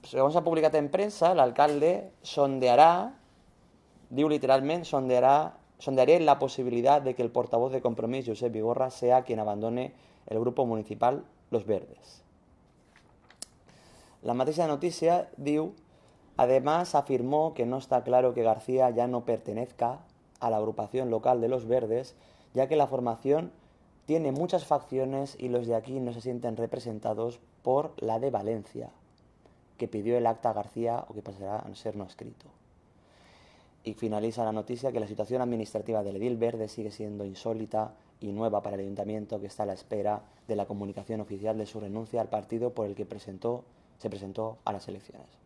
segons s'ha publicat en premsa, l'alcalde sondeará, diu literalment, sondearé la posibilidad de que el portavoz de Compromís, Josep Vigorra, sea quien abandone el grupo municipal Los Verdes. La mateixa noticia diu, además afirmó que no está claro que García ya no pertenezca a la agrupación local de Los Verdes, ya que la formación tiene muchas facciones y los de aquí no se sienten representados por la de Valencia, que pidió el acta a García o que pasará a ser no escrito. Y finaliza la noticia que la situación administrativa del edil verde sigue siendo insólita y nueva para el ayuntamiento, que está a la espera de la comunicación oficial de su renuncia al partido por el que se presentó a las elecciones.